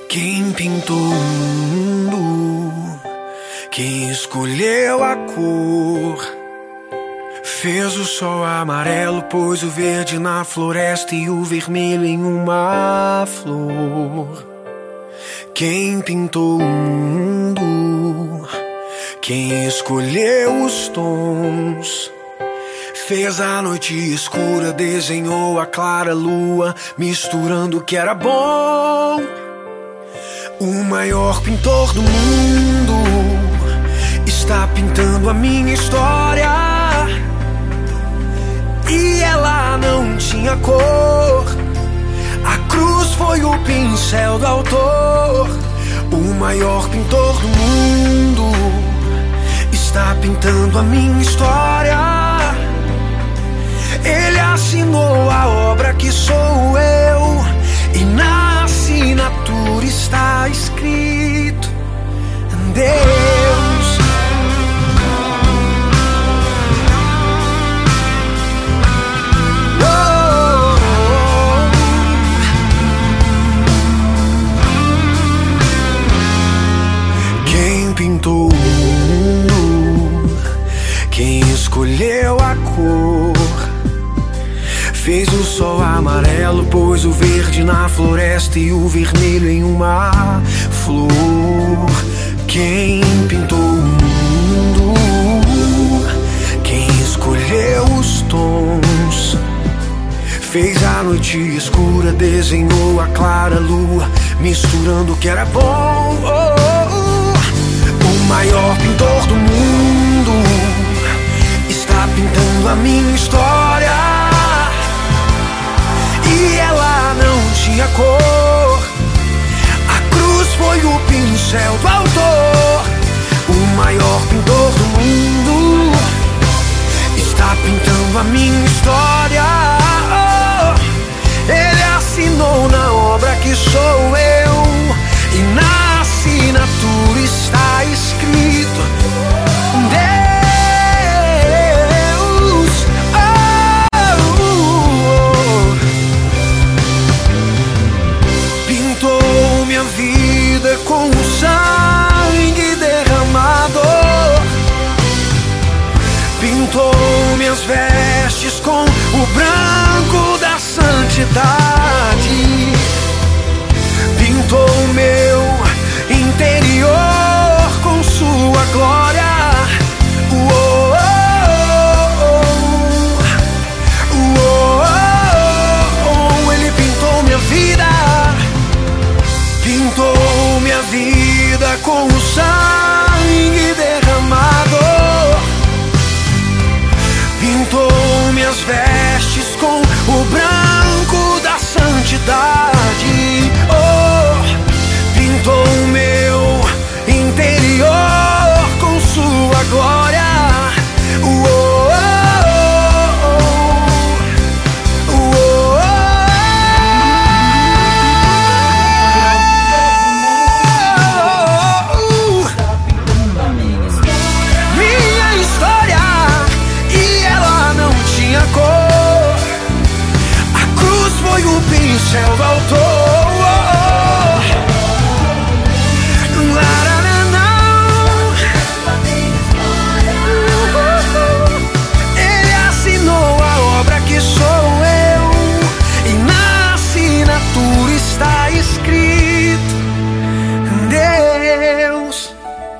Quem pintou o mundo, quem escolheu a cor, fez o sol amarelo, pôs o verde na floresta e o vermelho em uma flor. Quem pintou o mundo, quem escolheu os tons, fez a noite escura, desenhou a clara lua, misturando o que era bom. O maior pintor do mundo está pintando a minha história, e ela não tinha cor. A cruz foi o pincel do autor. O maior pintor do mundo está pintando a minha história. Ele assinou a obra que sou eu, e na assinatura está escrito Deus. Quem pintou o mundo, quem escolheu a cor, fez o sol amarelo, pôs o verde na floresta e o vermelho em uma flor. Quem pintou o mundo, quem escolheu os tons, fez a noite escura, desenhou a clara lua, misturando o que era bom. O maior pintor do mundo está pintando a minha história, e ela não tinha cor. A cruz foi o pincel do autor. O maior pintor do mundo está pintando a minha história. Ele assinou na obra que sou eu, e na assinatura está escrito Deus. Com o sangue derramado, pintou minhas vestes com o branco da santidade, pintou meu interior com sua glória. Ele pintou minha vida, pintou minha vida com o sangue derramado, pintou minhas vestes com o branco da santidade. Pintou meu interior com sua glória. Pincel do autor. Ele assinou a obra que sou eu, e na assinatura está escrito Deus.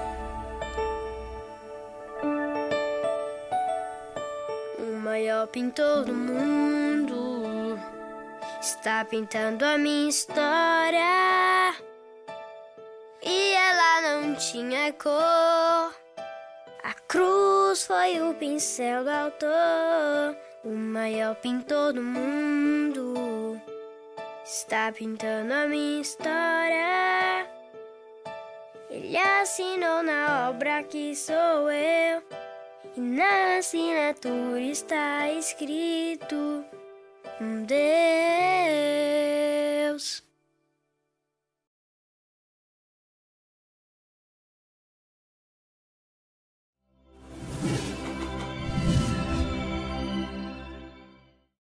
O maior pintor do mundo está pintando a minha história, e ela não tinha cor. A cruz foi o pincel do autor. O maior pintor do mundo está pintando a minha história. Ele assinou na obra que sou eu, e na assinatura está escrito Deus.